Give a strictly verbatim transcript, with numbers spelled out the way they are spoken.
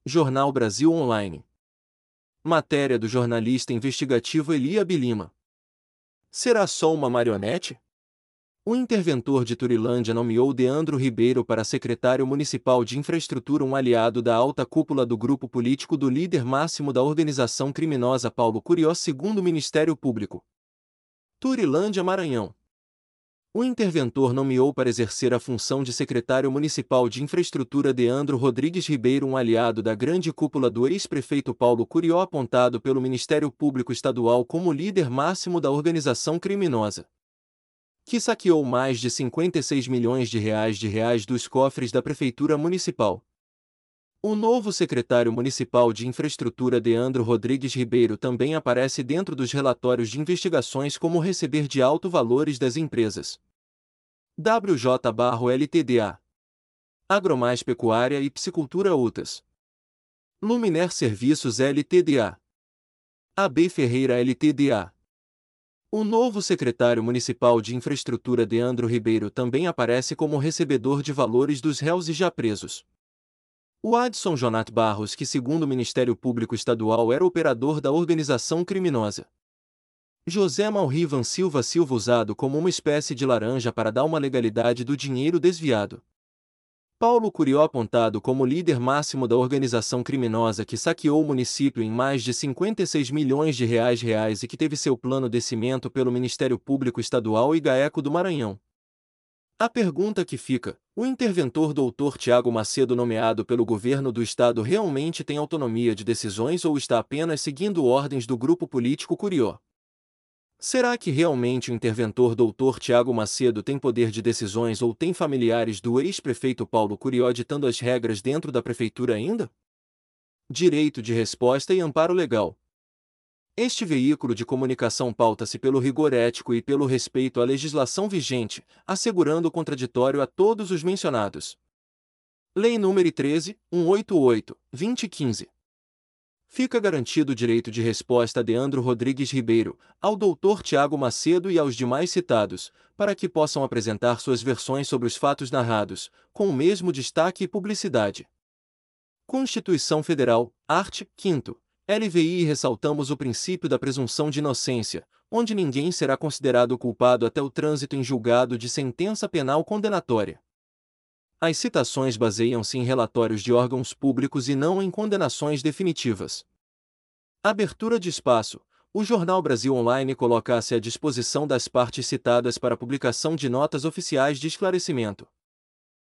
Jornal Brasil Online. Matéria do jornalista investigativo Eliabe Lima. Será só uma marionete? O interventor de Turilândia nomeou Deandro Ribeiro para secretário municipal de infraestrutura, um aliado da alta cúpula do grupo político do líder máximo da organização criminosa Paulo Curió, segundo o Ministério Público. Turilândia, Maranhão. O interventor nomeou para exercer a função de secretário municipal de infraestrutura Deandro Rodrigues Ribeiro, um aliado da grande cúpula do ex-prefeito Paulo Curió, apontado pelo Ministério Público Estadual como líder máximo da organização criminosa, que saqueou mais de cinquenta e seis milhões de reais de reais dos cofres da Prefeitura Municipal. O novo secretário municipal de infraestrutura Deandro Rodrigues Ribeiro também aparece dentro dos relatórios de investigações como receber de alto valores das empresas W J-L T D A, Agromais Pecuária e Psicultura Utas, Luminer Serviços L T D A, A B Ferreira L T D A. O novo secretário municipal de infraestrutura Deandro Ribeiro também aparece como recebedor de valores dos réus e já presos. O Adson Jonat Barros, que segundo o Ministério Público Estadual era operador da organização criminosa. José Malrivan Silva Silva, usado como uma espécie de laranja para dar uma legalidade do dinheiro desviado. Paulo Curió, apontado como líder máximo da organização criminosa que saqueou o município em mais de cinquenta e seis milhões de reais reais e que teve seu plano de cimento pelo Ministério Público Estadual e GAECO do Maranhão. A pergunta que fica: o interventor doutor Tiago Macedo, nomeado pelo governo do estado, realmente tem autonomia de decisões ou está apenas seguindo ordens do grupo político Curió? Será que realmente o interventor doutor Tiago Macedo tem poder de decisões ou tem familiares do ex-prefeito Paulo Curió ditando as regras dentro da prefeitura ainda? Direito de resposta e amparo legal. Este veículo de comunicação pauta-se pelo rigor ético e pelo respeito à legislação vigente, assegurando o contraditório a todos os mencionados. Lei nº treze mil cento e oitenta e oito, dois mil e quinze. Fica garantido o direito de resposta a Deandro Rodrigues Ribeiro, ao doutor Tiago Macedo e aos demais citados, para que possam apresentar suas versões sobre os fatos narrados, com o mesmo destaque e publicidade. Constituição Federal, art. quinto. L V I, ressaltamos o princípio da presunção de inocência, onde ninguém será considerado culpado até o trânsito em julgado de sentença penal condenatória. As citações baseiam-se em relatórios de órgãos públicos e não em condenações definitivas. Abertura de espaço. O Jornal Brasil Online coloca-se à disposição das partes citadas para publicação de notas oficiais de esclarecimento.